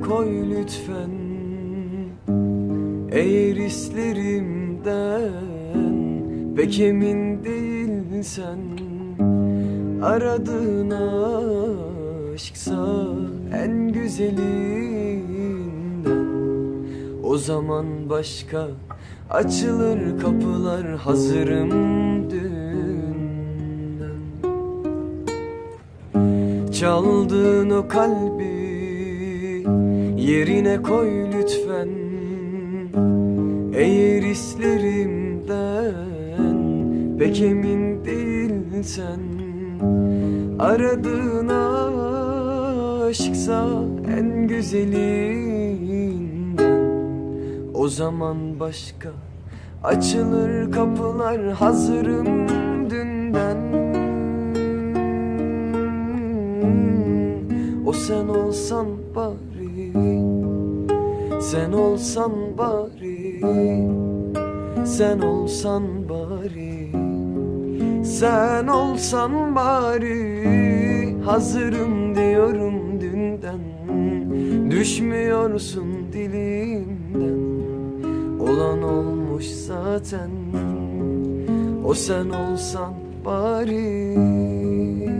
koy lütfen. Eğer hislerimden pek emin değilsen, aradığın aşksa en güzelinden, o zaman başka açılır kapılar, hazırım dünden. Çaldığın o kalbi yerine koy lütfen. Eğer hislerimden pek emin değilsen, aradığın aşksa en güzelinden, o zaman başka açılır kapılar, hazırım dünden. O sen olsan bari, sen olsan bari, sen olsan bari, sen olsan bari. Hazırım diyorum dünden, düşmüyorsun dilimden. Olan olmuş zaten, o sen olsan bari.